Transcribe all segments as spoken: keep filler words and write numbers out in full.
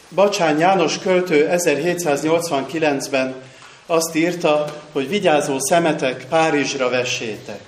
Bacsán János költő ezerhétszáznyolcvankilencben azt írta, hogy vigyázó szemetek Párizsra vessétek.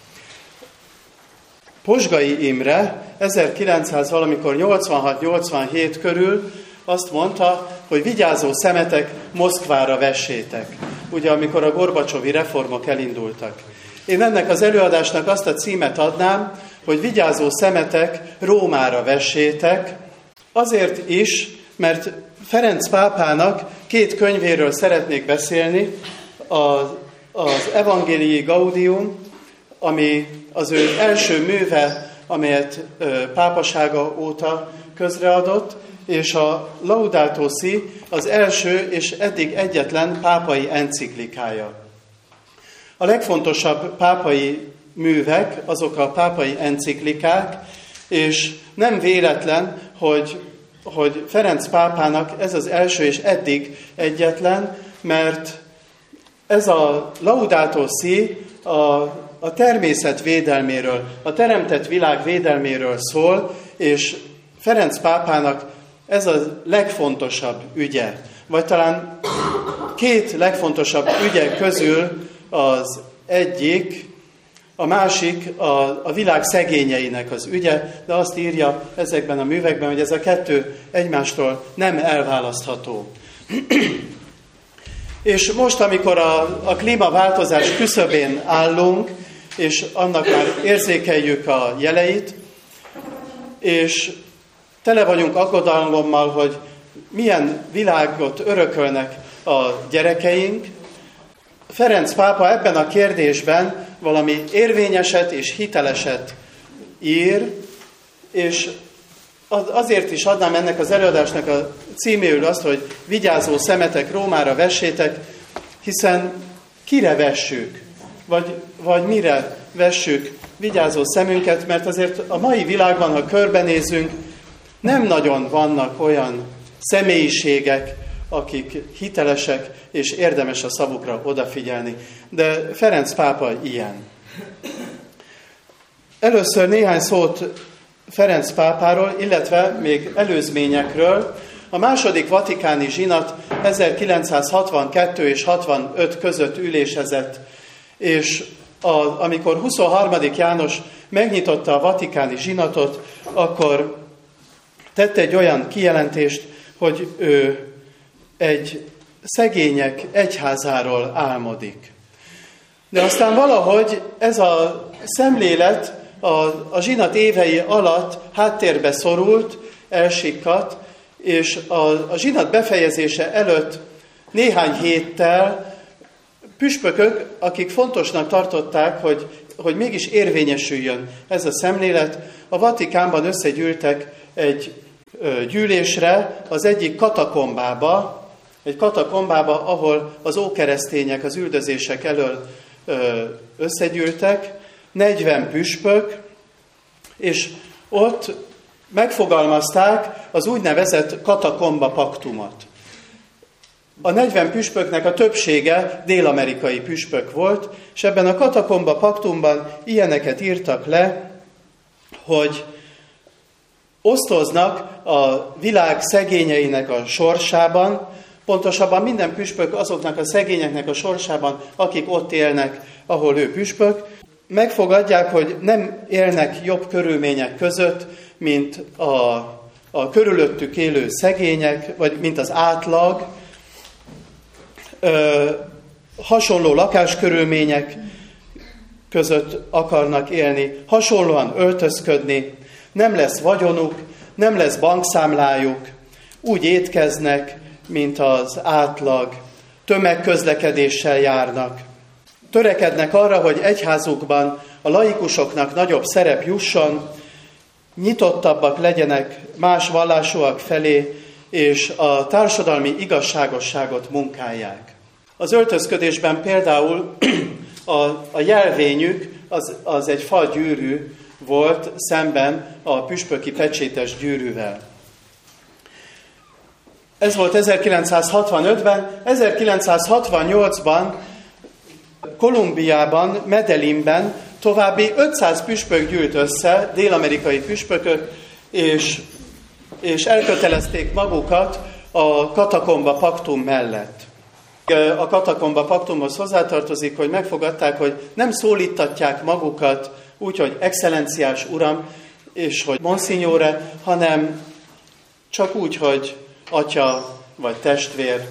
Posgai Imre ezerkilencszáz valamikor nyolcvanhat-nyolcvanhét körül azt mondta, hogy vigyázó szemetek Moszkvára vessétek. Ugye, amikor a Gorbacsovi reformok elindultak. Én ennek az előadásnak azt a címet adnám, hogy vigyázó szemetek Rómára vessétek, azért is, mert Ferenc pápának két könyvéről szeretnék beszélni, az, az Evangelii Gaudium, ami az ő első műve, amelyet ö, pápasága óta közreadott, és a Laudato Si az első és eddig egyetlen pápai enciklikája. A legfontosabb pápai művek, azok a pápai enciklikák, és nem véletlen, hogy, hogy Ferenc pápának ez az első és eddig egyetlen, mert ez a Laudato Si a, a természet védelméről, a teremtett világ védelméről szól, és Ferenc pápának ez a legfontosabb ügye. Vagy talán két legfontosabb ügye közül az egyik, a másik a, a világ szegényeinek az ügye, de azt írja ezekben a művekben, hogy ez a kettő egymástól nem elválasztható. És most, amikor a, a klímaváltozás küszöbén állunk, és annak már érzékeljük a jeleit, és tele vagyunk aggodalommal, hogy milyen világot örökölnek a gyerekeink, Ferenc pápa ebben a kérdésben valami érvényeset és hiteleset ír, és azért is adnám ennek az előadásnak a címéül azt, hogy vigyázó szemetek Rómára vessétek, hiszen kire vessük, vagy, vagy mire vessük vigyázó szemünket, mert azért a mai világban, ha körbenézünk, nem nagyon vannak olyan személyiségek, akik hitelesek, és érdemes a szavukra odafigyelni. De Ferenc pápa ilyen. Először néhány szót Ferenc pápáról, illetve még előzményekről. A második vatikáni zsinat ezerkilencszázhatvankettő és hatvanöt között ülésezett, és a, amikor huszonharmadik János megnyitotta a vatikáni zsinatot, akkor tette egy olyan kijelentést, hogy ő egy szegények egyházáról álmodik. De aztán valahogy ez a szemlélet a, a zsinat évei alatt háttérbe szorult, elsikkadt, és a, a zsinat befejezése előtt néhány héttel püspökök, akik fontosnak tartották, hogy, hogy mégis érvényesüljön ez a szemlélet, a Vatikánban összegyűltek egy ö, gyűlésre, az egyik katakombába, egy katakombába, ahol az ókeresztények az üldözések elől ö, összegyűltek, negyven püspök, és ott megfogalmazták az úgynevezett katakomba paktumot. A negyven püspöknek a többsége dél-amerikai püspök volt, és ebben a katakomba paktumban ilyeneket írtak le, hogy osztoznak a világ szegényeinek a sorsában, pontosabban minden püspök azoknak a szegényeknek a sorsában, akik ott élnek, ahol ő püspök, megfogadják, hogy nem élnek jobb körülmények között, mint a, a körülöttük élő szegények, vagy mint az átlag, ö, hasonló lakáskörülmények között akarnak élni, hasonlóan öltözködni, nem lesz vagyonuk, nem lesz bankszámlájuk, úgy étkeznek, mint az átlag, tömegközlekedéssel járnak. Törekednek arra, hogy egyházukban a laikusoknak nagyobb szerep jusson, nyitottabbak legyenek más vallásúak felé, és a társadalmi igazságosságot munkálják. Az öltözködésben például a, a jelvényük az, az egy fagyűrű volt szemben a püspöki pecsétes gyűrűvel. Ez volt ezerkilencszázhatvanötben, ezerkilencszázhatvannyolcban Kolumbiában, Medellinben további ötszáz püspök gyűlt össze, dél-amerikai püspökök, és, és elkötelezték magukat, a katakomba paktum mellett. A katakomba paktumhoz hozzátartozik, hogy megfogadták, hogy nem szólítatják magukat úgy, hogy excellenciás uram, és hogy monsignore, hanem csak úgy, hogy atya vagy testvér.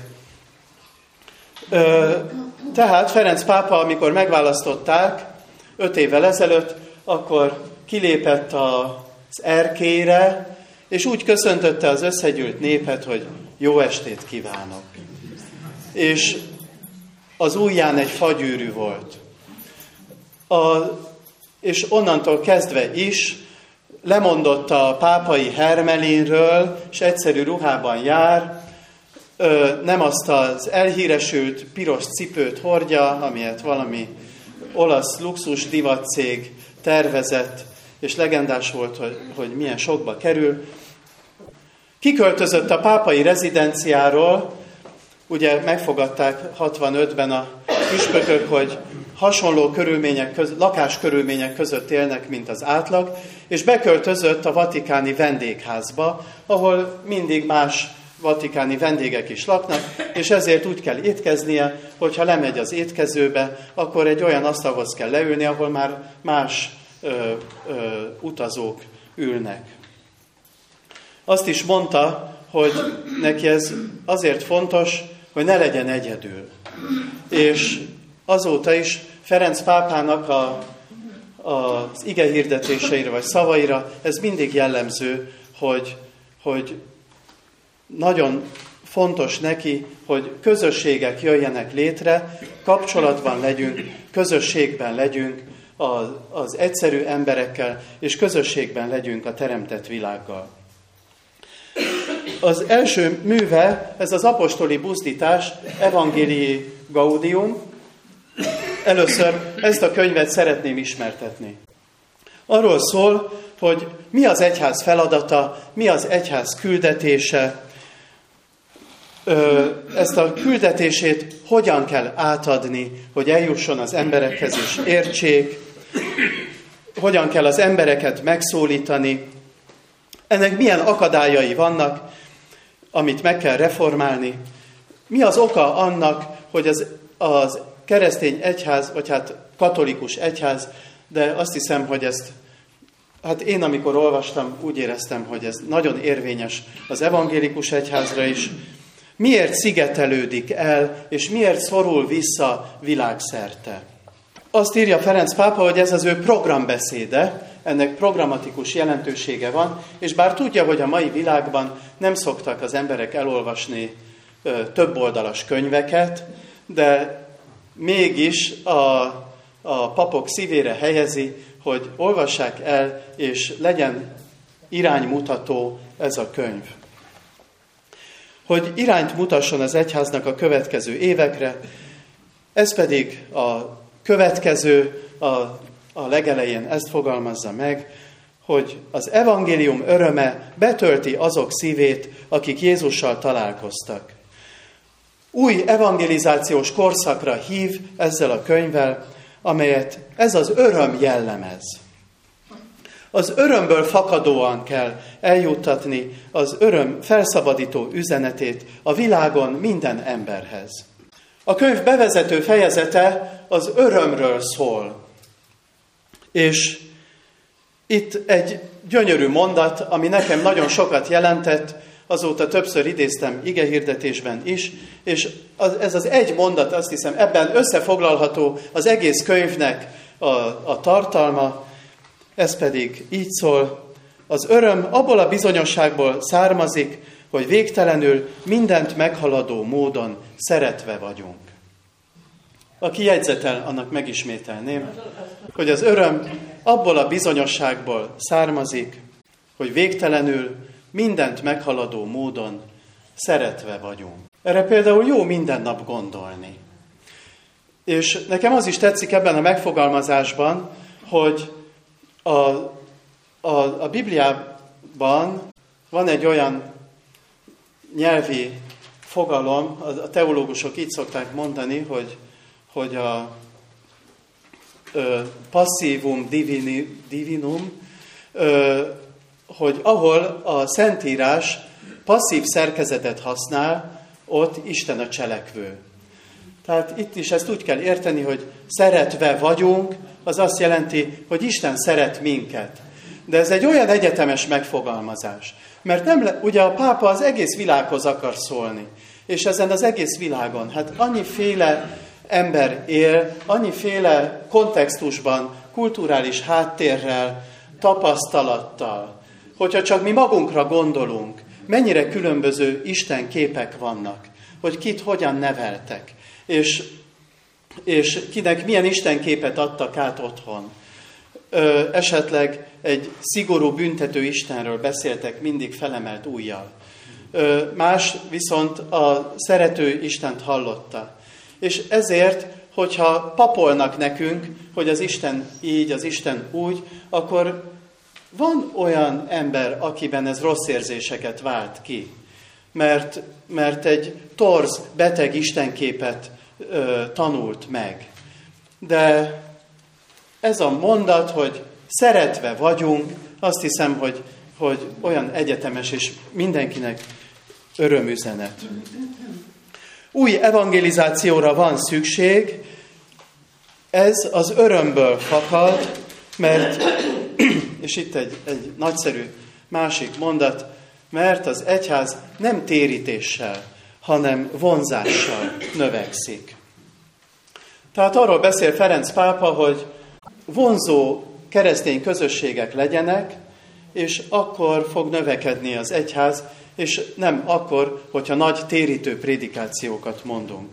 Tehát Ferenc pápa, amikor megválasztották öt évvel ezelőtt, akkor kilépett az erkélyre, és úgy köszöntötte az összegyűlt népet, hogy jó estét kívánok. És az ujján egy fagyűrű volt. A, és onnantól kezdve is lemondott a pápai hermelinről, és egyszerű ruhában jár, ö, nem azt az elhíresült piros cipőt hordja, amilyet valami olasz luxus divatcég tervezett, és legendás volt, hogy, hogy milyen sokba kerül. Kiköltözött a pápai rezidenciáról, ugye megfogadták hatvanötben a püspökök, hogy hasonló körülmények között, lakáskörülmények között élnek, mint az átlag, és beköltözött a vatikáni vendégházba, ahol mindig más vatikáni vendégek is laknak, és ezért úgy kell étkeznie, hogyha lemegy az étkezőbe, akkor egy olyan asztalhoz kell leülni, ahol már más ö, ö, utazók ülnek. Azt is mondta, hogy neki ez azért fontos, hogy ne legyen egyedül. És azóta is Ferenc pápának a, az igehirdetéseire vagy szavaira ez mindig jellemző, hogy, hogy nagyon fontos neki, hogy közösségek jöjjenek létre, kapcsolatban legyünk, közösségben legyünk az, az egyszerű emberekkel, és közösségben legyünk a teremtett világgal. Az első műve, ez az apostoli buzdítás, Evangelii Gaudium. Először ezt a könyvet szeretném ismertetni. Arról szól, hogy mi az egyház feladata, mi az egyház küldetése, ezt a küldetését hogyan kell átadni, hogy eljusson az emberekhez és értsék, hogyan kell az embereket megszólítani, ennek milyen akadályai vannak, amit meg kell reformálni. Mi az oka annak, hogy az, az keresztény egyház, vagy hát katolikus egyház, de azt hiszem, hogy ezt, hát én amikor olvastam, úgy éreztem, hogy ez nagyon érvényes az evangélikus egyházra is. Miért szigetelődik el, és miért szorul vissza világszerte? Azt írja Ferenc pápa, hogy ez az ő programbeszéde, ennek programatikus jelentősége van, és bár tudja, hogy a mai világban nem szoktak az emberek elolvasni ö, több oldalas könyveket, de mégis a, a papok szívére helyezi, hogy olvassák el, és legyen iránymutató ez a könyv. Hogy irányt mutasson az egyháznak a következő évekre, ez pedig a következő, a, a legelején ezt fogalmazza meg, hogy az evangélium öröme betölti azok szívét, akik Jézussal találkoztak. Új evangelizációs korszakra hív ezzel a könyvvel, amelyet ez az öröm jellemez. Az örömből fakadóan kell eljuttatni az öröm felszabadító üzenetét a világon minden emberhez. A könyv bevezető fejezete az örömről szól. És itt egy gyönyörű mondat, ami nekem nagyon sokat jelentett, azóta többször idéztem igehirdetésben is, és az, ez az egy mondat, azt hiszem, ebben összefoglalható az egész könyvnek a, a tartalma, ez pedig így szól: az öröm abból a bizonyosságból származik, hogy végtelenül mindent meghaladó módon szeretve vagyunk. Aki jegyzetel, annak megismételném, hogy az öröm abból a bizonyosságból származik, hogy végtelenül mindent meghaladó módon szeretve vagyunk. Erre például jó minden nap gondolni. És nekem az is tetszik ebben a megfogalmazásban, hogy a, a, a Bibliában van egy olyan nyelvi fogalom, a teológusok így szokták mondani, hogy, hogy a ö, passivum divini, divinum, ö, hogy ahol a Szentírás passzív szerkezetet használ, ott Isten a cselekvő. Tehát itt is ezt úgy kell érteni, hogy szeretve vagyunk, az azt jelenti, hogy Isten szeret minket. De ez egy olyan egyetemes megfogalmazás. Mert nem le, ugye a pápa az egész világhoz akar szólni. És ezen az egész világon, hát annyiféle ember él, annyiféle kontextusban, kulturális háttérrel, tapasztalattal, hogyha csak mi magunkra gondolunk, mennyire különböző Isten képek vannak, hogy kit hogyan neveltek, és, és kinek milyen Isten képet adtak át otthon. Ö, esetleg egy szigorú büntető Istenről beszéltek mindig felemelt ujjal. Ö, más viszont a szerető Istent hallotta. És ezért, hogyha papolnak nekünk, hogy az Isten így, az Isten úgy, akkor van olyan ember, akiben ez rossz érzéseket vált ki. Mert, mert egy torz, beteg istenképet ö, tanult meg. De ez a mondat, hogy szeretve vagyunk, azt hiszem, hogy, hogy olyan egyetemes és mindenkinek örömüzenet. Új evangelizációra van szükség, ez az örömből fakad, mert, és itt egy, egy nagyszerű másik mondat, mert az egyház nem térítéssel, hanem vonzással növekszik. Tehát arról beszél Ferenc pápa, hogy vonzó keresztény közösségek legyenek, és akkor fog növekedni az egyház, és nem akkor, hogyha nagy térítő prédikációkat mondunk.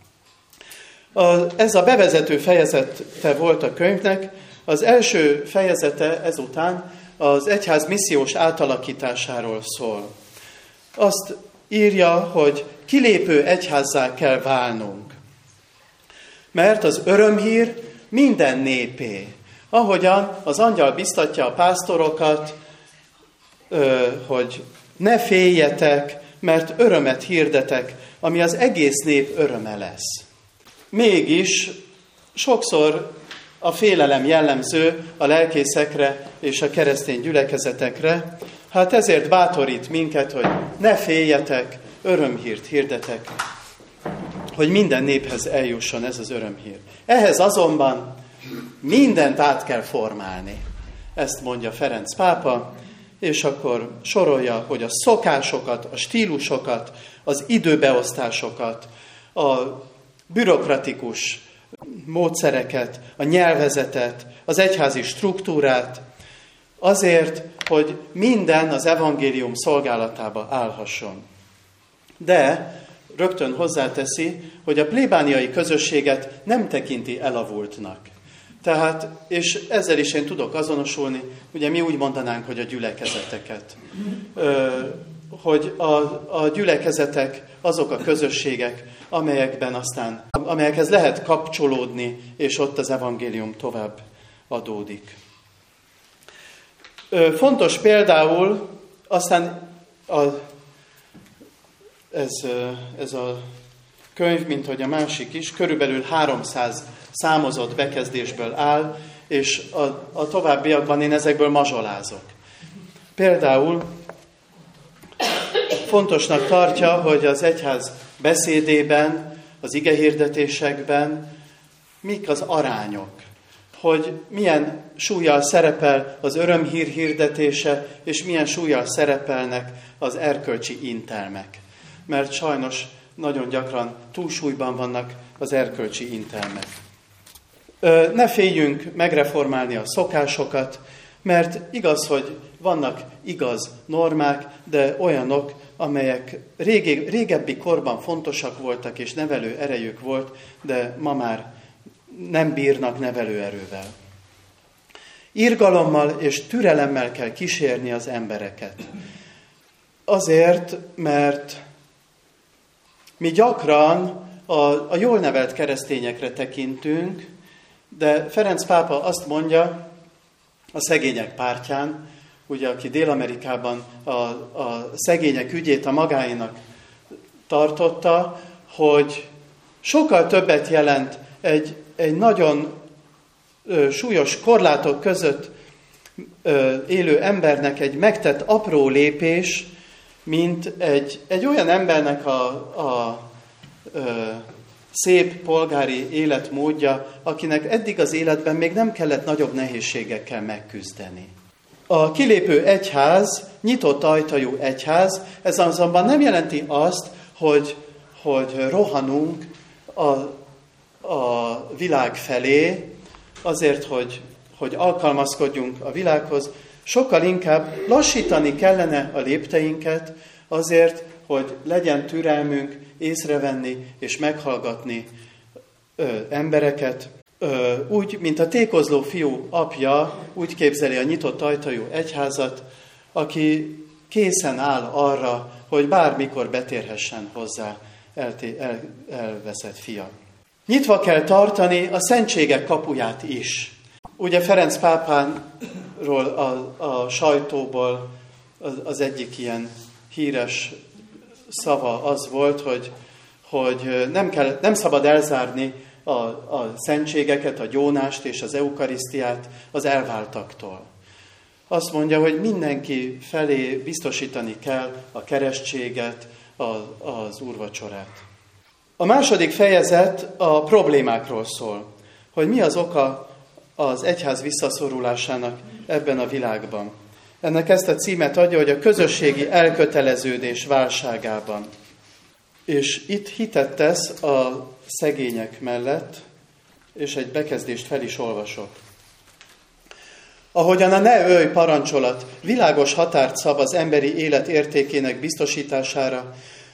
Ez a bevezető fejezete volt a könyvnek, az első fejezete ezután az egyház missziós átalakításáról szól. Azt írja, hogy kilépő egyházzá kell válnunk. Mert az örömhír minden népé. Ahogyan az angyal biztatja a pásztorokat, hogy ne féljetek, mert örömet hirdetek, ami az egész nép öröme lesz. Mégis sokszor a félelem jellemző a lelkészekre és a keresztény gyülekezetekre, hát ezért bátorít minket, hogy ne féljetek, örömhírt hirdetek, hogy minden néphez eljusson ez az örömhír. Ehhez azonban mindent át kell formálni. Ezt mondja Ferenc pápa, és akkor sorolja, hogy a szokásokat, a stílusokat, az időbeosztásokat, a bürokratikus módszereket, a nyelvezetet, az egyházi struktúrát, azért, hogy minden az evangélium szolgálatába állhasson. De rögtön hozzáteszi, hogy a plébániai közösséget nem tekinti elavultnak. Tehát, és ezzel is én tudok azonosulni, ugye mi úgy mondanánk, hogy a gyülekezeteket. Ö, hogy a, a gyülekezetek azok a közösségek, amelyekben aztán, amelyekhez lehet kapcsolódni, és ott az evangélium tovább adódik. Ö, fontos például, aztán a, ez, ez a könyv, mint hogy a másik is, körülbelül háromszáz számozott bekezdésből áll, és a, a továbbiakban én ezekből mazsolázok. Például fontosnak tartja, hogy az egyház beszédében, az igehirdetésekben mik az arányok, hogy milyen súllyal szerepel az örömhír hirdetése, és milyen súllyal szerepelnek az erkölcsi intelmek. Mert sajnos nagyon gyakran túlsúlyban vannak az erkölcsi intelmek. Ne féljünk megreformálni a szokásokat, mert igaz, hogy vannak igaz normák, de olyanok, amelyek régi, régebbi korban fontosak voltak, és nevelő erejük volt, de ma már nem bírnak nevelőerővel. Irgalommal és türelemmel kell kísérni az embereket. Azért, mert mi gyakran a, a jól nevelt keresztényekre tekintünk, de Ferenc pápa azt mondja a szegények pártján, ugye, aki Dél-Amerikában a, a szegények ügyét a magáénak tartotta, hogy sokkal többet jelent egy, egy nagyon ö, súlyos korlátok között ö, élő embernek egy megtett apró lépés, mint egy, egy olyan embernek a, a ö, szép polgári életmódja, akinek eddig az életben még nem kellett nagyobb nehézségekkel megküzdeni. A kilépő egyház, nyitott ajtajú egyház, ez azonban nem jelenti azt, hogy, hogy rohanunk a, a világ felé, azért, hogy, hogy alkalmazkodjunk a világhoz. Sokkal inkább lassítani kellene a lépteinket azért, hogy legyen türelmünk észrevenni és meghallgatni ö, embereket. Ö, úgy, mint a tékozló fiú apja, úgy képzeli a nyitott ajtajú egyházat, aki készen áll arra, hogy bármikor betérhessen hozzá elté- el, elveszett fia. Nyitva kell tartani a szentségek kapuját is. Ugye Ferenc pápáról a, a sajtóból az, az egyik ilyen híres szava az volt, hogy, hogy nem, kell, nem szabad elzárni a, a szentségeket, a gyónást és az eukarisztiát az elváltaktól. Azt mondja, hogy mindenki felé biztosítani kell a keresztséget, a, az úrvacsorát. A második fejezet a problémákról szól, hogy mi az oka az egyház visszaszorulásának ebben a világban. Ennek ezt a címet adja, hogy a közösségi elköteleződés válságában. És itt hitet tesz a szegények mellett, és egy bekezdést fel is olvasok. Ahogyan a ne ölj parancsolat világos határt szab az emberi élet értékének biztosítására,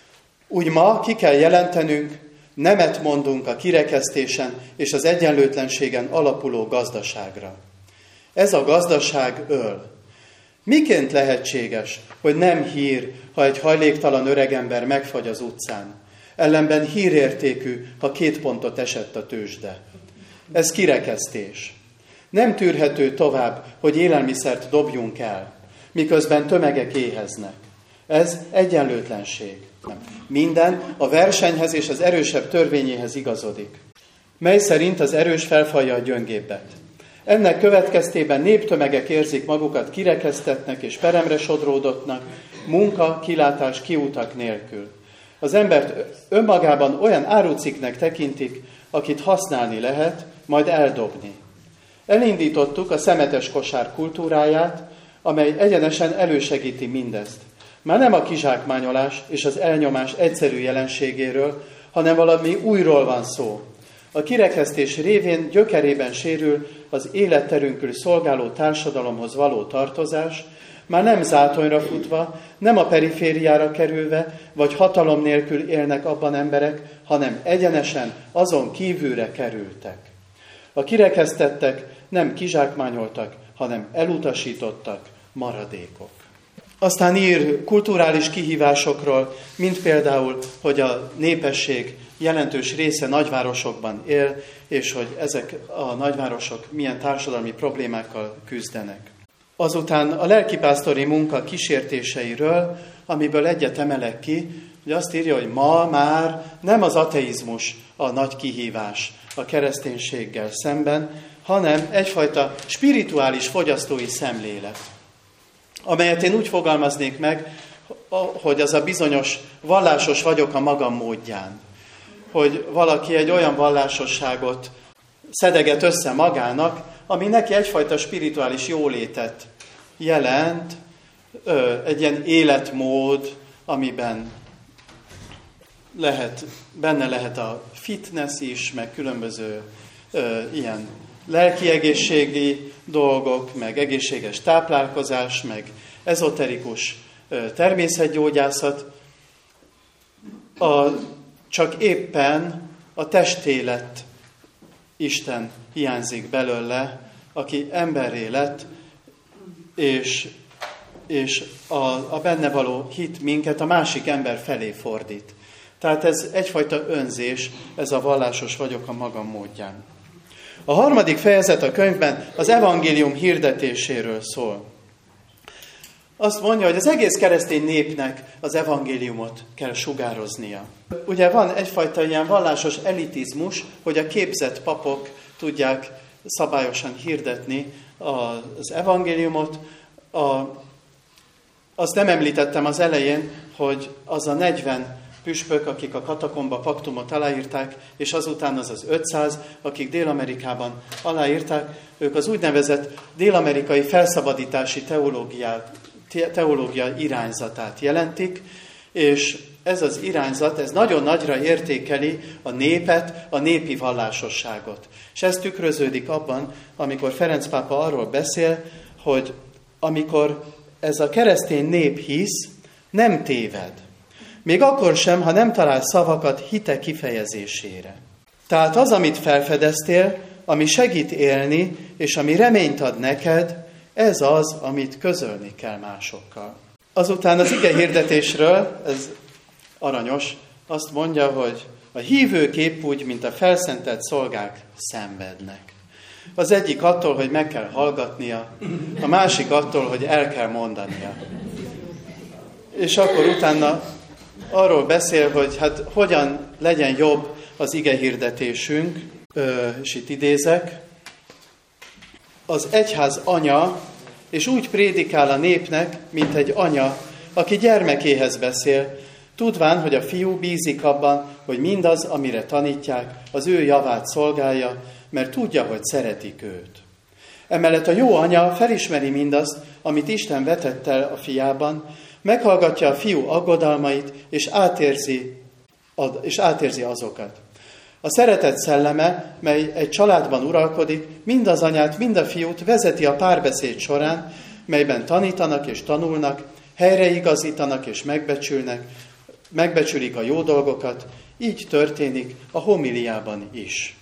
úgy ma ki kell jelentenünk, nemet mondunk a kirekesztésen és az egyenlőtlenségen alapuló gazdaságra. Ez a gazdaság öl. Miként lehetséges, hogy nem hír, ha egy hajléktalan öregember megfagy az utcán? Ellenben hírértékű, ha két pontot esett a tőzsde. Ez kirekesztés. Nem tűrhető tovább, hogy élelmiszert dobjunk el, miközben tömegek éheznek. Ez egyenlőtlenség. Minden a versenyhez és az erősebb törvényéhez igazodik, mely szerint az erős felfalja a gyöngébbet. Ennek következtében néptömegek érzik magukat kirekesztettnek és peremre sodródottnak, munka, kilátás, kiutak nélkül. Az embert önmagában olyan árucikknek tekintik, akit használni lehet, majd eldobni. Elindítottuk a szemetes kosár kultúráját, amely egyenesen elősegíti mindezt. Már nem a kizsákmányolás és az elnyomás egyszerű jelenségéről, hanem valami újról van szó. A kirekesztés révén gyökerében sérül az életterünkül szolgáló társadalomhoz való tartozás, már nem zátonyra futva, nem a perifériára kerülve, vagy hatalom nélkül élnek abban emberek, hanem egyenesen azon kívülre kerültek. A kirekesztettek nem kizsákmányoltak, hanem elutasítottak, maradékok. Aztán ír kulturális kihívásokról, mint például, hogy a népesség jelentős része nagyvárosokban él, és hogy ezek a nagyvárosok milyen társadalmi problémákkal küzdenek. Azután a lelkipásztori munka kísértéseiről, amiből egyet emelek ki, hogy azt írja, hogy ma már nem az ateizmus a nagy kihívás a kereszténységgel szemben, hanem egyfajta spirituális fogyasztói szemlélet, amelyet én úgy fogalmaznék meg, hogy az a bizonyos vallásos vagyok a magam módján. Hogy valaki egy olyan vallásosságot szedeget össze magának, ami neki egyfajta spirituális jólétet jelent, egy ilyen életmód, amiben lehet, benne lehet a fitness is, meg különböző ö, ilyen lelki egészségi dolgok, meg egészséges táplálkozás, meg ezoterikus ö, természetgyógyászat. A, csak éppen a testélet Isten hiányzik belőle, aki emberré lett, és, és a, a benne való hit minket a másik ember felé fordít. Tehát ez egyfajta önzés, ez a vallásos vagyok a magam módján. A harmadik fejezet a könyvben az evangélium hirdetéséről szól. Azt mondja, hogy az egész keresztény népnek az evangéliumot kell sugároznia. Ugye van egyfajta ilyen vallásos elitizmus, hogy a képzett papok tudják szabályosan hirdetni az evangéliumot. A, Azt nem említettem az elején, hogy az a negyven püspök, akik a katakomba paktumot aláírták, és azután az az ötszáz, akik Dél-Amerikában aláírták, ők az úgynevezett dél-amerikai felszabadítási teológia, teológia irányzatát jelentik, és ez az irányzat, ez nagyon nagyra értékeli a népet, a népi vallásosságot. És ez tükröződik abban, amikor Ferenc pápa arról beszél, hogy amikor ez a keresztény nép hisz, nem téved. Még akkor sem, ha nem talál szavakat hite kifejezésére. Tehát az, amit felfedeztél, ami segít élni, és ami reményt ad neked, ez az, amit közölni kell másokkal. Azután az ige hirdetésről, ez aranyos, azt mondja, hogy a hívők épp úgy, mint a felszentelt szolgák szenvednek. Az egyik attól, hogy meg kell hallgatnia, a másik attól, hogy el kell mondania. És akkor utána arról beszél, hogy hát hogyan legyen jobb az ige hirdetésünk, és itt idézek, az egyház anya, és úgy prédikál a népnek, mint egy anya, aki gyermekéhez beszél, tudván, hogy a fiú bízik abban, hogy mindaz, amire tanítják, az ő javát szolgálja, mert tudja, hogy szeretik őt. Emellett a jó anya felismeri mindazt, amit Isten vetett el a fiában, meghallgatja a fiú aggodalmait, és átérzi, és átérzi azokat. A szeretet szelleme, mely egy családban uralkodik, mind az anyát, mind a fiút vezeti a párbeszéd során, melyben tanítanak és tanulnak, helyreigazítanak és megbecsülnek, megbecsülik a jó dolgokat, így történik a homiliában is.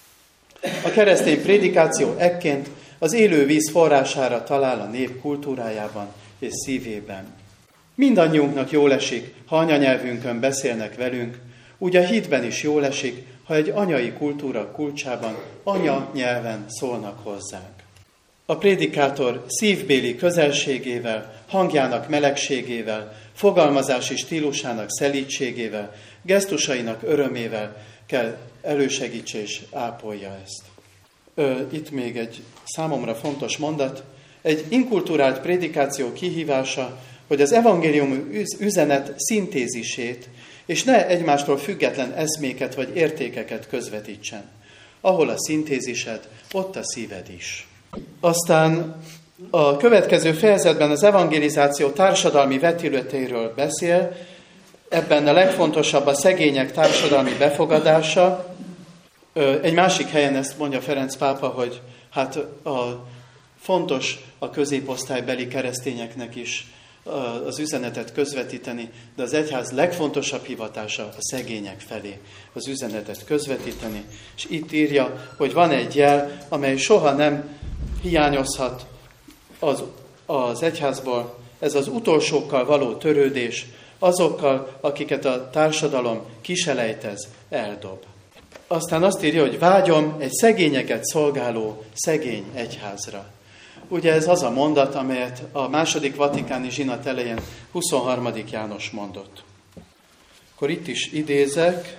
A keresztény prédikáció ekként az élő víz forrására talál a nép kultúrájában és szívében. Mindannyiunknak jól esik, ha anyanyelvünkön beszélnek velünk, úgy a hitben is jól esik, ha egy anyai kultúra kulcsában, anya nyelven szólnak hozzánk. A prédikátor szívbéli közelségével, hangjának melegségével, fogalmazási stílusának szelídségével, gesztusainak örömével kell elősegítse és ápolja ezt. Ö, itt még egy számomra fontos mondat. Egy inkulturált prédikáció kihívása, hogy az evangélium üzenet szintézisét, és ne egymástól független eszméket vagy értékeket közvetítsen. Ahol a szintézised, ott a szíved is. Aztán a következő fejezetben az evangelizáció társadalmi vetületéről beszél, ebben a legfontosabb a szegények társadalmi befogadása. Egy másik helyen ezt mondja Ferenc pápa, hogy hát a, fontos a középosztálybeli keresztényeknek is az üzenetet közvetíteni, de az egyház legfontosabb hivatása a szegények felé az üzenetet közvetíteni. És itt írja, hogy van egy jel, amely soha nem hiányozhat az, az egyházból, ez az utolsókkal való törődés, azokkal, akiket a társadalom kiselejtez, eldob. Aztán azt írja, hogy vágyom egy szegényeket szolgáló szegény egyházra. Ugye ez az a mondat, amelyet a második vatikáni zsinat elején huszonharmadik János mondott. Akkor itt is idézek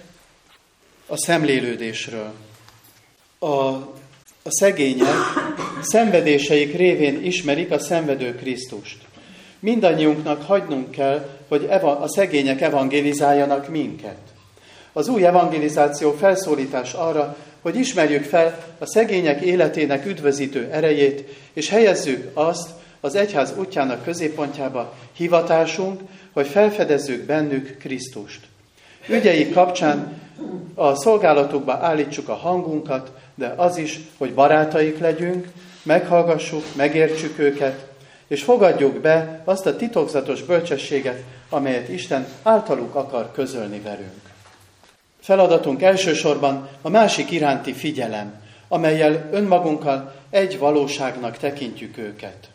a szemlélődésről. A, a szegények szenvedéseik révén ismerik a szenvedő Krisztust. Mindannyiunknak hagynunk kell, hogy eva, a szegények evangelizáljanak minket. Az új evangelizáció felszólítás arra, hogy ismerjük fel a szegények életének üdvözítő erejét, és helyezzük azt az egyház útjának középpontjába, hivatásunk, hogy felfedezzük bennük Krisztust. Ügyeik kapcsán a szolgálatukba állítsuk a hangunkat, de az is, hogy barátaik legyünk, meghallgassuk, megértsük őket, és fogadjuk be azt a titokzatos bölcsességet, amelyet Isten általuk akar közölni velünk. Feladatunk elsősorban a másik iránti figyelem, amellyel önmagunkkal egy valóságnak tekintjük őket.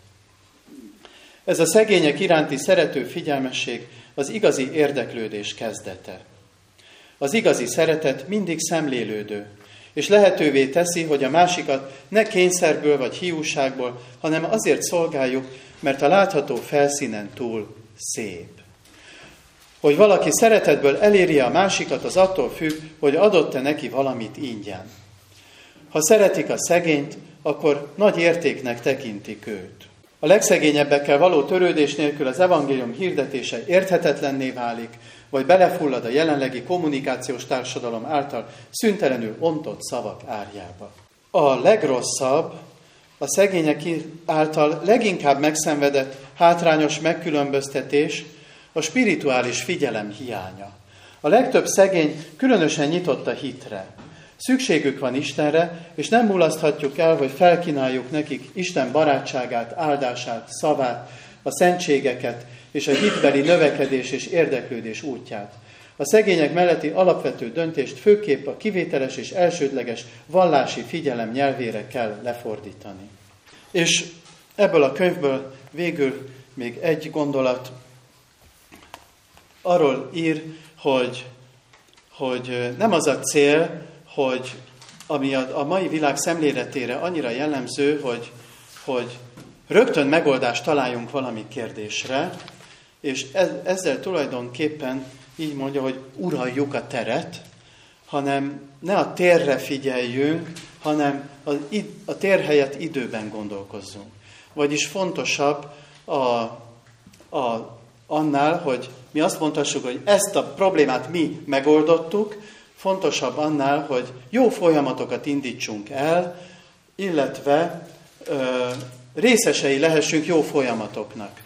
Ez a szegények iránti szerető figyelmesség az igazi érdeklődés kezdete. Az igazi szeretet mindig szemlélődő, és lehetővé teszi, hogy a másikat ne kényszerből vagy hiúságból, hanem azért szolgáljuk, mert a látható felszínen túl szép. Hogy valaki szeretetből elérje a másikat, az attól függ, hogy adott-e neki valamit ingyen. Ha szeretik a szegényt, akkor nagy értéknek tekintik őt. A legszegényebbekkel való törődés nélkül az evangélium hirdetése érthetetlenné válik, vagy belefullad a jelenlegi kommunikációs társadalom által szüntelenül ontott szavak árjába. A legrosszabb, a szegények által leginkább megszenvedett hátrányos megkülönböztetés a spirituális figyelem hiánya. A legtöbb szegény különösen nyitott a hitre. Szükségük van Istenre, és nem mulaszthatjuk el, hogy felkínáljuk nekik Isten barátságát, áldását, szavát, a szentségeket és a hitbeli növekedés és érdeklődés útját. A szegények melletti alapvető döntést főképp a kivételes és elsődleges vallási figyelem nyelvére kell lefordítani. És ebből a könyvből végül még egy gondolat. Arról ír, hogy, hogy nem az a cél, hogy ami a, a mai világ szemléletére annyira jellemző, hogy, hogy rögtön megoldást találjunk valami kérdésre, és ez, ezzel tulajdonképpen így mondja, hogy uraljuk a teret, hanem ne a térre figyeljünk, hanem a, a tér helyett időben gondolkozzunk. Vagyis fontosabb a, a, annál, hogy mi azt mondhassuk, hogy ezt a problémát mi megoldottuk, fontosabb annál, hogy jó folyamatokat indítsunk el, illetve ö, részesei lehessünk jó folyamatoknak.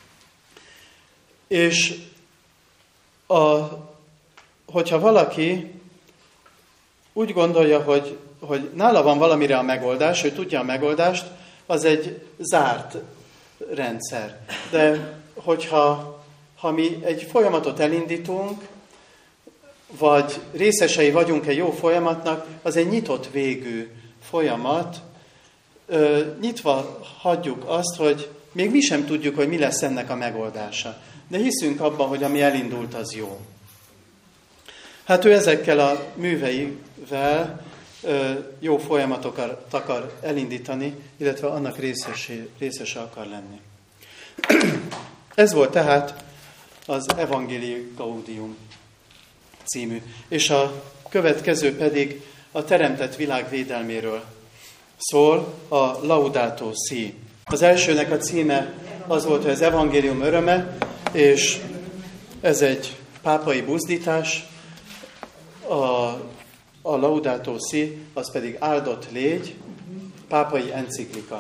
És a, hogyha valaki úgy gondolja, hogy, hogy nála van valamire a megoldás, ő tudja a megoldást, az egy zárt rendszer. De hogyha ha mi egy folyamatot elindítunk, vagy részesei vagyunk egy jó folyamatnak, az egy nyitott végű folyamat. Ö, nyitva hagyjuk azt, hogy még mi sem tudjuk, hogy mi lesz ennek a megoldása. De hiszünk abban, hogy ami elindult, az jó. Hát ő ezekkel a műveivel ö, jó folyamatokat akar elindítani, illetve annak részesé, részese akar lenni. Ez volt tehát az Evangelii Gaudium című. És a következő pedig a teremtett világ védelméről szól, a Laudato Si. Az elsőnek a címe az volt, hogy az evangélium öröme, és ez egy pápai buzdítás, a, a Laudato Si, az pedig áldott légy, pápai enciklika.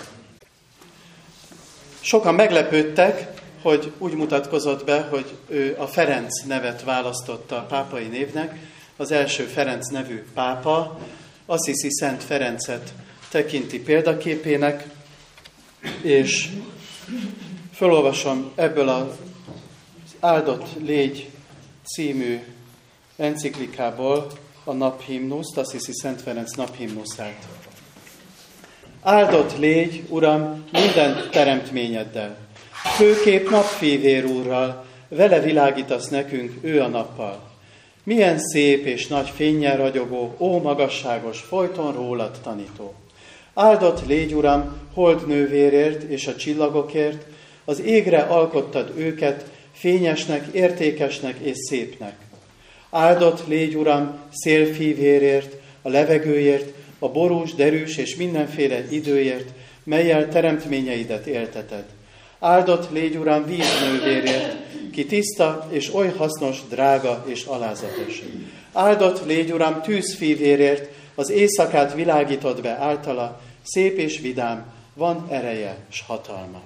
Sokan meglepődtek, hogy úgy mutatkozott be, hogy ő a Ferenc nevet választotta a pápai névnek. Az első Ferenc nevű pápa Assisi Szent Ferencet tekinti példaképének, és felolvasom ebből az Áldott légy című enciklikából a naphimnuszt, Assisi Szent Ferenc naphimnuszát. Áldott légy, Uram, minden teremtményeddel, főképp napfívér úrral, vele világítasz nekünk, ő a nappal. Milyen szép és nagy fénnyel ragyogó, ó magasságos, folyton rólad tanító. Áldott légy, Uram, hold nővérért és a csillagokért, az égre alkottad őket, fényesnek, értékesnek és szépnek. Áldott légy, Uram, szélfívérért, a levegőért, a borús, derűs és mindenféle időért, mellyel teremtményeidet élteted. Áldott légy, Uram, víznővérért, ki tiszta és oly hasznos, drága és alázatos. Áldott légy, Uram, tűzfívérért, az éjszakát világítod be általa, szép és vidám, van ereje és hatalma.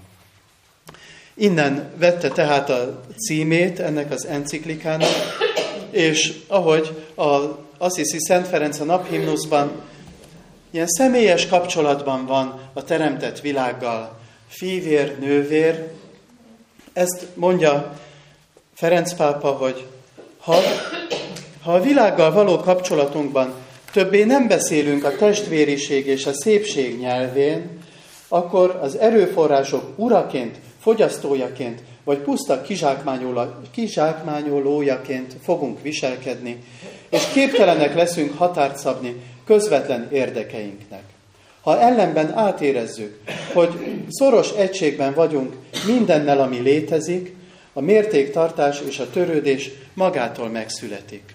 Innen vette tehát a címét ennek az enciklikának, és ahogy az Assisi Szent Ferenc a naphimnuszban ilyen személyes kapcsolatban van a teremtett világgal, fívér, nővér, ezt mondja Ferenc pápa, hogy ha, ha a világgal való kapcsolatunkban többé nem beszélünk a testvériség és a szépség nyelvén, akkor az erőforrások uraként, fogyasztójaként, vagy puszta kizsákmányolójaként fogunk viselkedni, és képtelenek leszünk határt szabni közvetlen érdekeinknek. Ha ellenben átérezzük, hogy szoros egységben vagyunk mindennel, ami létezik, a mértéktartás és a törődés magától megszületik.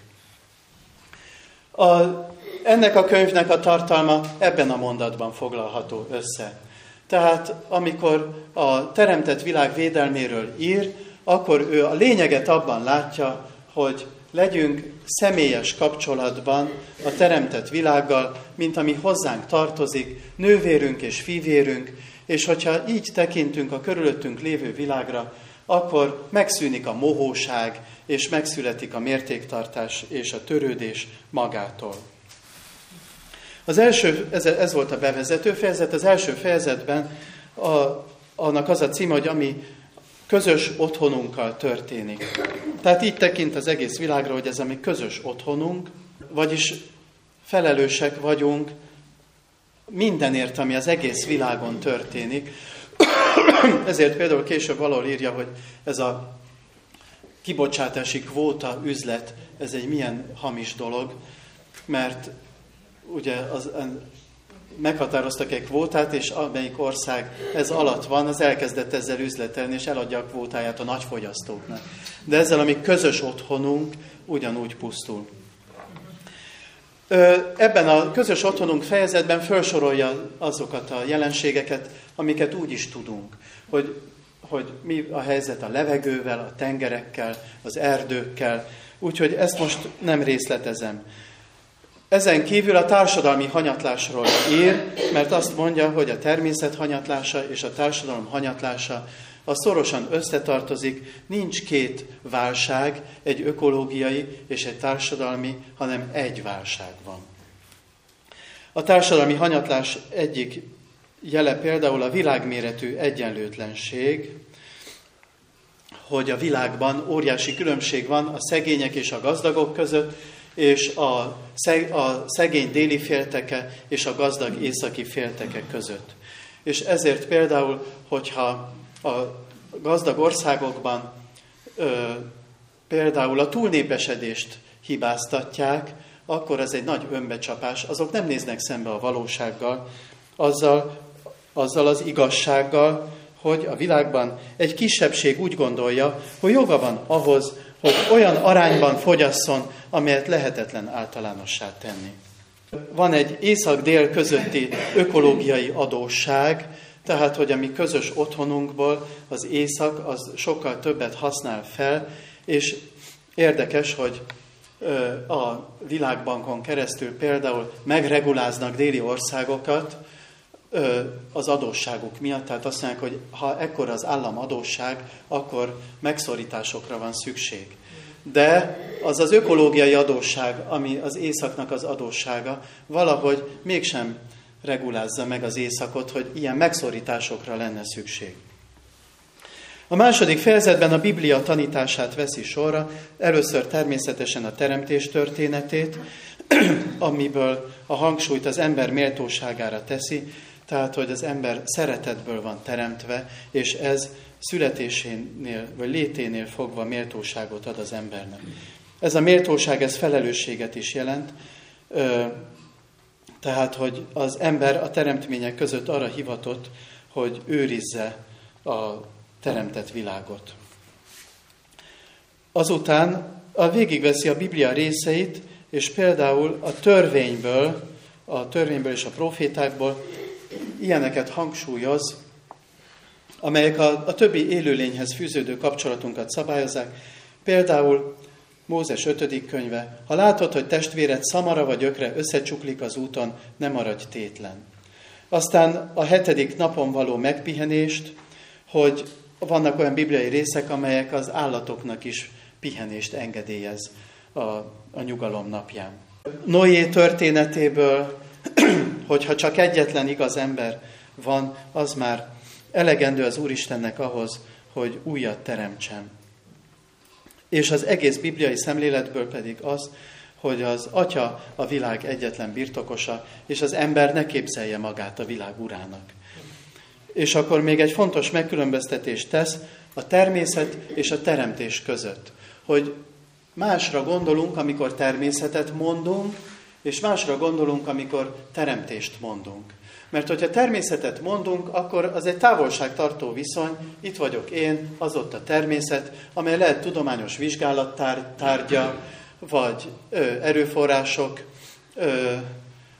A, ennek a könyvnek a tartalma ebben a mondatban foglalható össze. Tehát amikor a teremtett világ védelméről ír, akkor ő a lényeget abban látja, hogy legyünk személyes kapcsolatban a teremtett világgal, mint ami hozzánk tartozik, nővérünk és fivérünk, és hogyha így tekintünk a körülöttünk lévő világra, akkor megszűnik a mohóság, és megszületik a mértéktartás és a törődés magától. Az első, ez, ez volt a bevezető fejezet, az első fejezetben a, annak az a címe, hogy ami közös otthonunkkal történik. Tehát így tekint az egész világra, hogy ez a mi közös otthonunk, vagyis felelősek vagyunk mindenért, ami az egész világon történik. Ezért például később valahol írja, hogy ez a kibocsátási kvóta üzlet, ez egy milyen hamis dolog, mert ugye az, meghatároztak egy kvótát, és amelyik ország ez alatt van, az elkezdett ezzel üzletelni, és eladja a kvótáját a nagyfogyasztóknak. De ezzel, ami közös otthonunk, ugyanúgy pusztul. Ebben a közös otthonunk fejezetben felsorolja azokat a jelenségeket, amiket úgy is tudunk, hogy, hogy mi a helyzet a levegővel, a tengerekkel, az erdőkkel, úgyhogy ezt most nem részletezem. Ezen kívül a társadalmi hanyatlásról ír, mert azt mondja, hogy a természet hanyatlása és a társadalom hanyatlása az szorosan összetartozik, nincs két válság, egy ökológiai és egy társadalmi, hanem egy válság van. A társadalmi hanyatlás egyik jele például a világméretű egyenlőtlenség, hogy a világban óriási különbség van a szegények és a gazdagok között, és a szegény déli félteke és a gazdag északi félteke között. És ezért például, hogyha a gazdag országokban ö, például a túlnépesedést hibáztatják, akkor ez egy nagy önbecsapás. Azok nem néznek szembe a valósággal, azzal, azzal az igazsággal, hogy a világban egy kisebbség úgy gondolja, hogy joga van ahhoz, hogy olyan arányban fogyasszon, amelyet lehetetlen általánossá tenni. Van egy észak-dél közötti ökológiai adósság, tehát, hogy a mi közös otthonunkból az észak az sokkal többet használ fel, és érdekes, hogy a Világbankon keresztül például megreguláznak déli országokat az adósságuk miatt, tehát azt mondják, hogy ha ekkora az államadósság, akkor megszorításokra van szükség. De az az ökológiai adósság, ami az északnak az adóssága, valahogy mégsem regulázza meg az északot, hogy ilyen megszorításokra lenne szükség. A második fejezetben a Biblia tanítását veszi sorra, először természetesen a teremtés történetét, amiből a hangsúlyt az ember méltóságára teszi, tehát, hogy az ember szeretetből van teremtve, és ez születésénél, vagy léténél fogva méltóságot ad az embernek. Ez a méltóság, ez felelősséget is jelent, tehát, hogy az ember a teremtmények között arra hivatott, hogy őrizze a teremtett világot. Azután a végigveszi a Biblia részeit, és például a törvényből, a törvényből és a profétákból ilyeneket hangsúlyoz, amelyek a, a többi élőlényhez fűződő kapcsolatunkat szabályozzák. Például Mózes ötödik könyve: ha látod, hogy testvéred szamara vagy ökre összecsuklik az úton, ne maradj tétlen. Aztán a hetedik napon való megpihenést, hogy vannak olyan bibliai részek, amelyek az állatoknak is pihenést engedélyez a, a nyugalom napján. Noé történetéből, hogyha csak egyetlen igaz ember van, az már elegendő az Úristennek ahhoz, hogy újat teremtsen. És az egész bibliai szemléletből pedig az, hogy az Atya a világ egyetlen birtokosa, és az ember ne képzelje magát a világ urának. És akkor még egy fontos megkülönböztetést tesz a természet és a teremtés között. Hogy másra gondolunk, amikor természetet mondunk, és másra gondolunk, amikor teremtést mondunk. Mert hogyha természetet mondunk, akkor az egy távolságtartó viszony, itt vagyok én, az ott a természet, amely lehet tudományos vizsgálat tárgya, vagy ö, erőforrások, ö,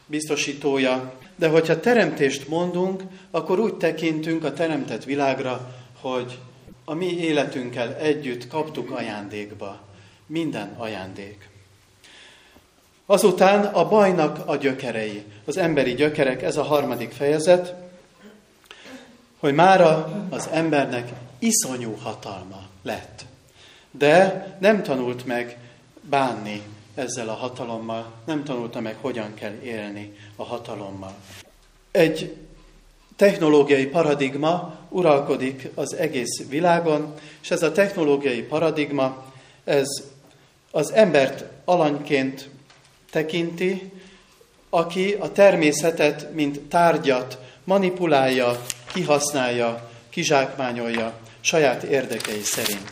biztosítója. De hogyha teremtést mondunk, akkor úgy tekintünk a teremtett világra, hogy a mi életünkkel együtt kaptuk ajándékba. Minden ajándék. Azután a bajnak a gyökerei, az emberi gyökerek, ez a harmadik fejezet, hogy mára az embernek iszonyú hatalma lett. De nem tanult meg bánni ezzel a hatalommal, nem tanulta meg, hogyan kell élni a hatalommal. Egy technológiai paradigma uralkodik az egész világon, és ez a technológiai paradigma, ez az embert alanyként tekinti, aki a természetet, mint tárgyat manipulálja, kihasználja, kizsákmányolja saját érdekei szerint.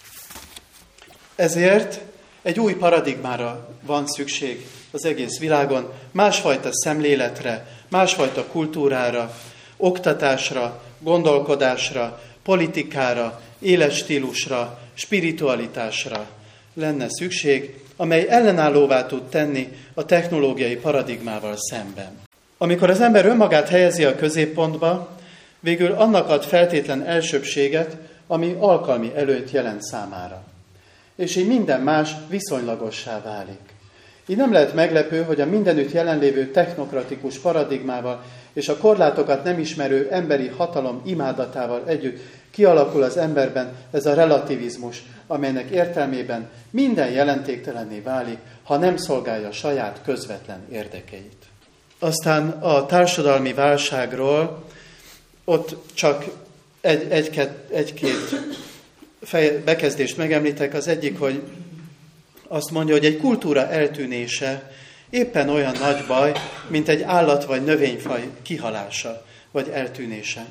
Ezért egy új paradigmára van szükség az egész világon, másfajta szemléletre, másfajta kultúrára, oktatásra, gondolkodásra, politikára, életstílusra, spiritualitásra lenne szükség, amely ellenállóvá tud tenni a technológiai paradigmával szemben. Amikor az ember önmagát helyezi a középpontba, végül annak ad feltétlen elsőbbséget, ami alkalmi előnyt jelent számára. És így minden más viszonylagossá válik. Így nem lehet meglepő, hogy a mindenütt jelenlévő technokratikus paradigmával és a korlátokat nem ismerő emberi hatalom imádatával együtt kialakul az emberben ez a relativizmus, amelynek értelmében minden jelentéktelenné válik, ha nem szolgálja saját közvetlen érdekeit. Aztán a társadalmi válságról ott csak egy, egy, egy-két fej, bekezdést megemlítek. Az egyik, hogy azt mondja, hogy egy kultúra eltűnése éppen olyan nagy baj, mint egy állat vagy növényfaj kihalása vagy eltűnése.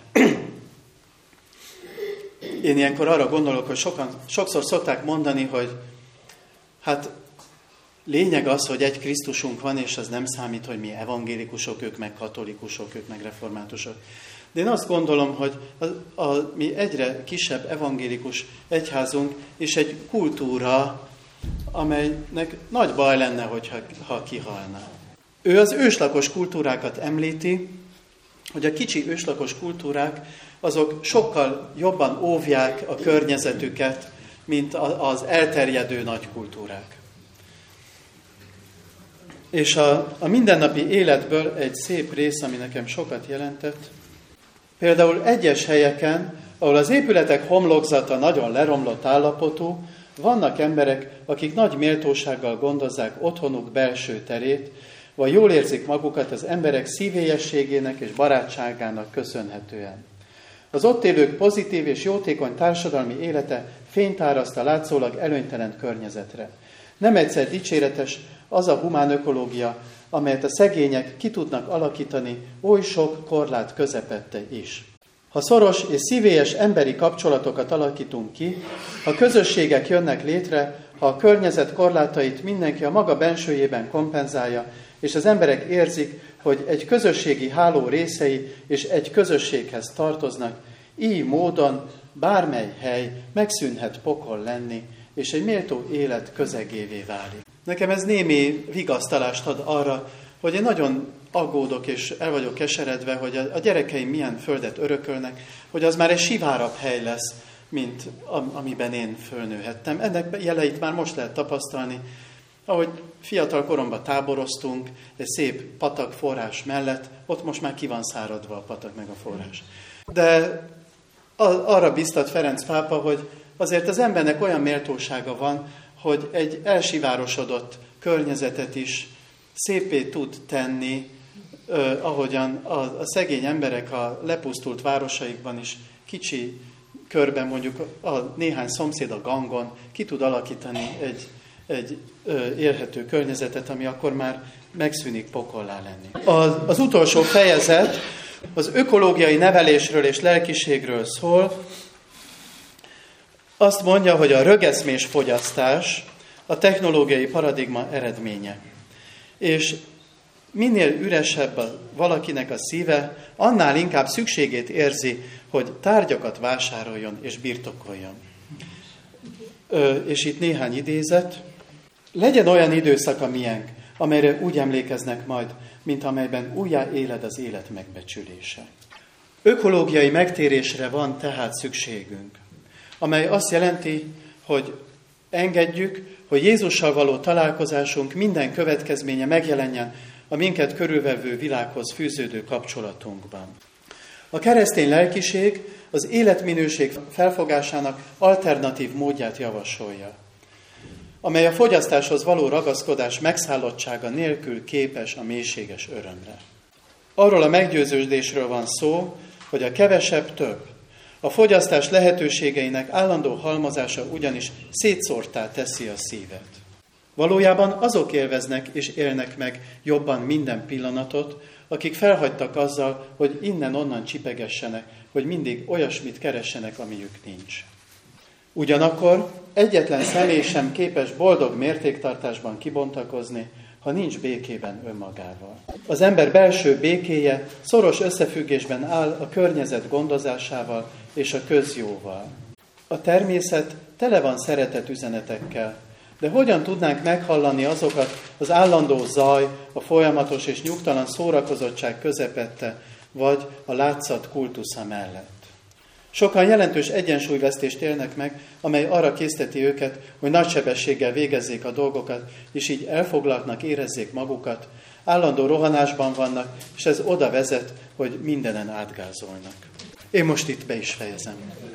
Én ilyenkor arra gondolok, hogy sokan, sokszor szokták mondani, hogy hát lényeg az, hogy egy Krisztusunk van, és az nem számít, hogy mi evangélikusok, ők meg katolikusok, ők meg reformátusok. De én azt gondolom, hogy a, a, mi egyre kisebb evangélikus egyházunk, és egy kultúra, amelynek nagy baj lenne, hogyha, ha kihalna. Ő az őslakos kultúrákat említi, hogy a kicsi őslakos kultúrák, azok sokkal jobban óvják a környezetüket, mint az elterjedő nagy kultúrák. És a, a mindennapi életből egy szép rész, ami nekem sokat jelentett, például egyes helyeken, ahol az épületek homlokzata nagyon leromlott állapotú, vannak emberek, akik nagy méltósággal gondozzák otthonuk belső terét, vagy jól érzik magukat az emberek szívélyességének és barátságának köszönhetően. Az ott élők pozitív és jótékony társadalmi élete fényt áraszt a látszólag előnytelen környezetre. Nem egyszer dicséretes az a humán ökológia, amelyet a szegények ki tudnak alakítani oly sok korlát közepette is. Ha szoros és szívélyes emberi kapcsolatokat alakítunk ki, ha közösségek jönnek létre, ha a környezet korlátait mindenki a maga bensőjében kompenzálja, és az emberek érzik, hogy egy közösségi háló részei és egy közösséghez tartoznak, így módon bármely hely megszűnhet pokol lenni, és egy méltó élet közegévé válik. Nekem ez némi vigasztalást ad arra, hogy én nagyon aggódok és el vagyok keseredve, hogy a gyerekeim milyen földet örökölnek, hogy az már egy sivárabb hely lesz, mint amiben én fölnőhettem. Ennek jeleit már most lehet tapasztalni, ahogy fiatal koromban táboroztunk, egy szép patak forrás mellett, ott most már ki van száradva a patak meg a forrás. De arra biztat Ferenc pápa, hogy azért az embernek olyan méltósága van, hogy egy elsivárosodott környezetet is szépé tud tenni, eh, ahogyan a, a szegény emberek a lepusztult városaikban is kicsi körben, mondjuk a néhány szomszéd a gangon ki tud alakítani egy, egy eh, élhető környezetet, ami akkor már megszűnik pokollá lenni. Az, az utolsó fejezet az ökológiai nevelésről és lelkiségről szól. Azt mondja, hogy a rögeszmés fogyasztás a technológiai paradigma eredménye. És minél üresebb a valakinek a szíve, annál inkább szükségét érzi, hogy tárgyakat vásároljon és birtokoljon. Ö, és itt néhány idézet. Legyen olyan időszak a miénk, amelyre úgy emlékeznek majd, mint amelyben újjá éled az élet megbecsülése. Ökológiai megtérésre van tehát szükségünk, amely azt jelenti, hogy engedjük, hogy Jézussal való találkozásunk minden következménye megjelenjen a minket körülvevő világhoz fűződő kapcsolatunkban. A keresztény lelkiség az életminőség felfogásának alternatív módját javasolja, amely a fogyasztáshoz való ragaszkodás megszállottsága nélkül képes a mélységes örömre. Arról a meggyőződésről van szó, hogy a kevesebb több. A fogyasztás lehetőségeinek állandó halmozása ugyanis szétszórtá teszi a szívet. Valójában azok élveznek és élnek meg jobban minden pillanatot, akik felhagytak azzal, hogy innen-onnan csipegessenek, hogy mindig olyasmit keressenek, amiük nincs. Ugyanakkor egyetlen személy sem képes boldog mértéktartásban kibontakozni, ha nincs békében önmagával. Az ember belső békéje szoros összefüggésben áll a környezet gondozásával és a közjóval. A természet tele van szeretet üzenetekkel, de hogyan tudnánk meghallani azokat az állandó zaj, a folyamatos és nyugtalan szórakozottság közepette, vagy a látszat kultusza mellett? Sokan jelentős egyensúlyvesztést élnek meg, amely arra készteti őket, hogy nagy sebességgel végezzék a dolgokat, és így elfoglaltnak érezzék magukat, állandó rohanásban vannak, és ez oda vezet, hogy mindenen átgázolnak. Én most itt be is fejezem.